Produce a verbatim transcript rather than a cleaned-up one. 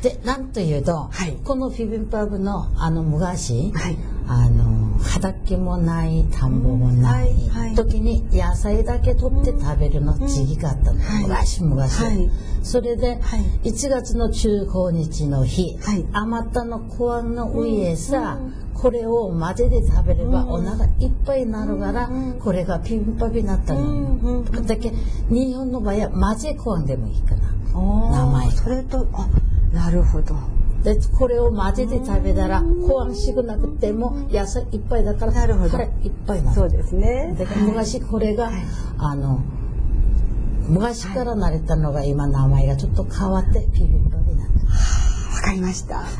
で、なんというと、 はい、 このビビンバブのあの昔、 はい、 あの畑もない田んぼもない時に野菜だけ取って食べるの時期があったの、 はい、 昔昔、はい、それで、 はい、 いちがつのじゅうごにちの日、はい、余ったの小碗の上さ、うん、これを混ぜて食べればお腹いっぱいになるから、うん、これがビビンバブになったの、うん、だけ日本の場合は混ぜ小碗でもいいかな、名前それと、あ、なるほど。 でこれを混ぜて食べたら小碗少なくても野菜いっぱいだからなるほど腹いっぱいなの。 そうですね。 で昔これが、はい、あの昔から慣れたのが今名前がちょっと変わってビビンバブになった。 わかりました。